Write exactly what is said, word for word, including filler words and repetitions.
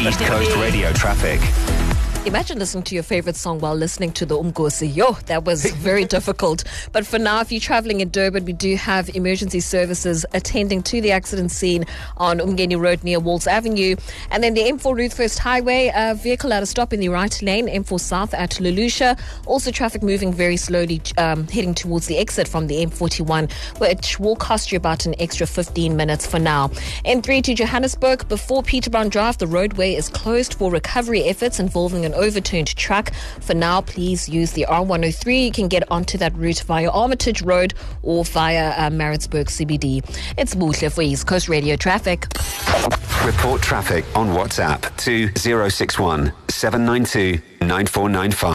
East Coast Radio traffic. Imagine listening to your favorite song while listening to the Umgosi. Yo, that was very difficult. But for now, if you're traveling in Durban, we do have emergency services attending to the accident scene on Umgeni Road near Walls Avenue. And then the M four Ruth First Highway, a vehicle at a stop in the right lane, M four South at Lelusha. Also traffic moving very slowly, um, heading towards the exit from the M forty-one, which will cost you about an extra fifteen minutes for now. N three to Johannesburg, before Peterborough Drive, the roadway is closed for recovery efforts involving an overturned truck. For now, please use the R one oh three. You can get onto that route via Armitage Road or via uh, Maritzburg C B D. It's Buhle for East Coast Radio Traffic. Report traffic on WhatsApp to zero six one seven nine two nine four nine five.